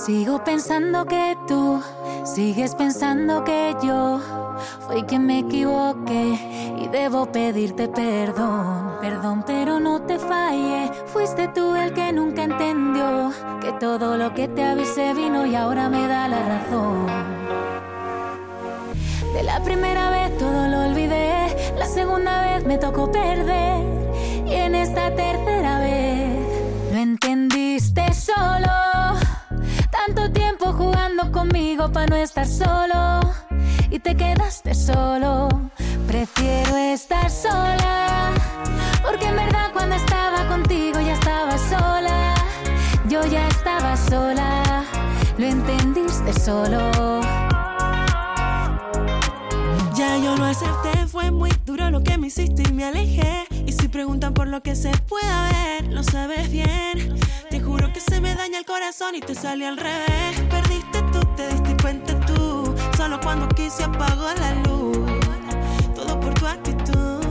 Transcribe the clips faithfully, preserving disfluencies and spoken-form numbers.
Sigo pensando que tú sigues pensando que yo fui quien me equivoqué y debo pedirte perdón. Perdón, pero no te fallé. Fuiste tú el que nunca entendió que todo lo que te avisé vino y ahora me da la razón. De la primera vez todo lo olvidé, la segunda vez me tocó perder y en esta tercera vez lo entendiste solo. Tanto tiempo jugando conmigo pa' no estar solo y te quedaste solo. Prefiero estar sola, porque en verdad cuando estaba contigo ya estaba sola. Yo ya estaba sola, lo entendiste solo. Ya yo lo acepté, fue muy duro lo que me hiciste y me alejé. Y si preguntan por lo que se pueda ver, lo sabes bien. Te juro que se me daña el corazón y te sale al revés. Perdiste tú, te diste cuenta tú. Solo cuando quise apagó la luz. Todo por tu actitud.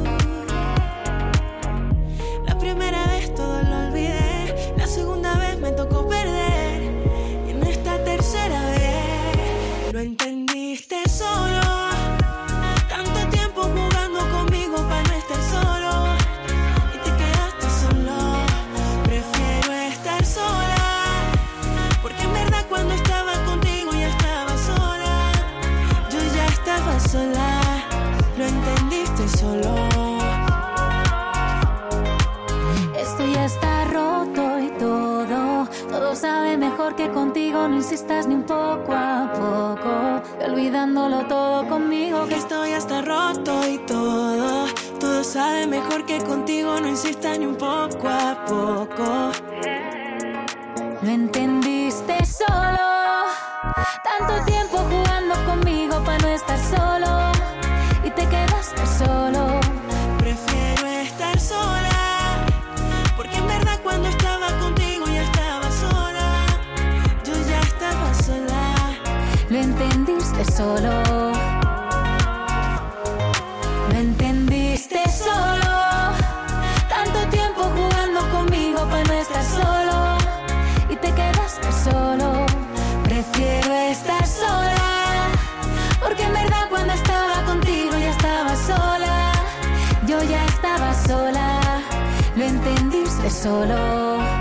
La primera vez todo lo olvidé, la segunda vez me tocó perder y en esta tercera vez lo entendiste solo. Tanto tiempo jugando conmigo para no estar solo y te quedaste solo. Prefiero estar sola, porque en verdad cuando estaba contigo ya estaba sola. Yo ya estaba sola, lo entendiste solo. Esto ya está roto y todo, todo sabe mejor que contigo. No insistas ni un poco a poco, y olvidándolo todo conmigo. Que esto ya está roto y todo, todo sabe mejor que contigo. No insistas ni un poco a poco. Lo entendiste solo. Tanto tiempo jugando conmigo pa' no estar solo y te quedaste solo. Prefiero estar sola, porque en verdad cuando estaba contigo ya estaba sola. Yo ya estaba sola. Lo entendiste solo. Lo entendiste solo. Tanto tiempo jugando conmigo pa' no estar solo y te quedaste solo. Prefiero estar sola, porque en verdad cuando estaba contigo ya estaba sola. Yo ya estaba sola, lo entendiste solo.